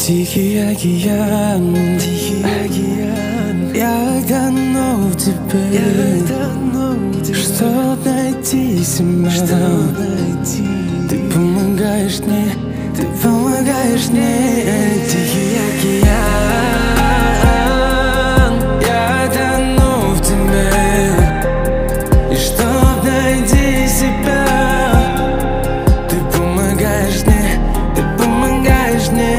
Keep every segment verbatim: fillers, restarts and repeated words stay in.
Тихий океан, тихий океан. Я тону в тебе, чтоб найти себя, чтоб найти. Ты помогаешь мне, ты помогаешь мне. Тихий океан, я тону в тебе, и чтоб найти себя, ты помогаешь мне, ты помогаешь мне.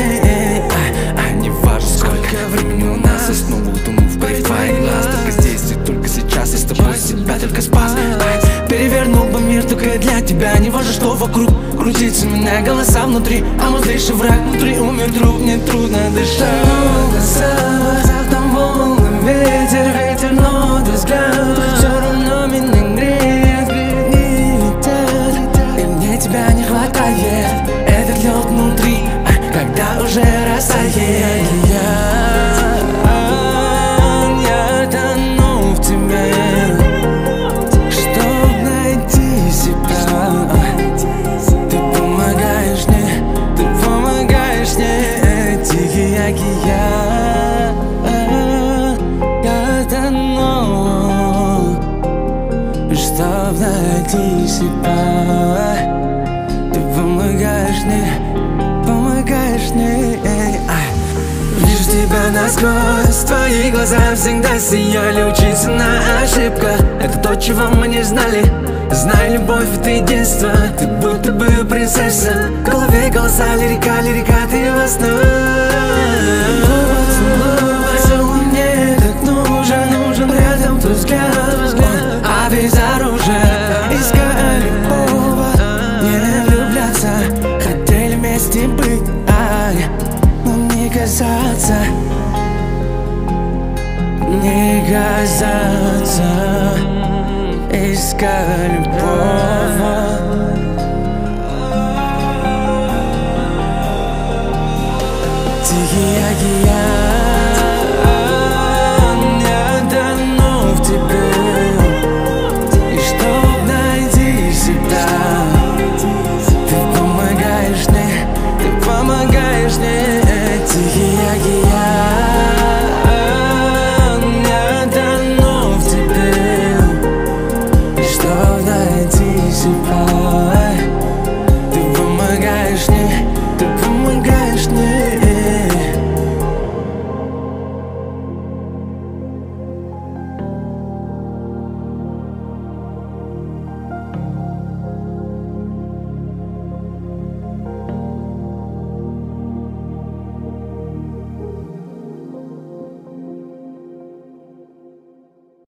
Я снова утону в парифае глаз. Только здесь и только сейчас я с тобой себя только спас. Перевернул бы мир только для тебя. Не важно, что вокруг крутится меня голоса внутри. А мой злейший враг внутри умер друг. Мне трудно дышать. В там волны, ветер, ветер, но твой взгляд все равно меня греет, не летят. И мне тебя не хватает. Этот лед внутри, когда уже растает. Чтоб найти себя, ты помогаешь мне, помогаешь мне. Вижу тебя насквозь, твои глаза всегда сияли. Учиться на ошибках, это то, чего мы не знали. Знай, любовь — это единство, ты будто бы принцесса. В голове голоса, лирика, лирика, ты во снах. Поцелуй мне так нужен, нужен рядом твой взгляд. А без оружия искали повод не влюбляться. Хотели вместе быть, а но не казаться, не казаться. Искали повод. Тихий океан.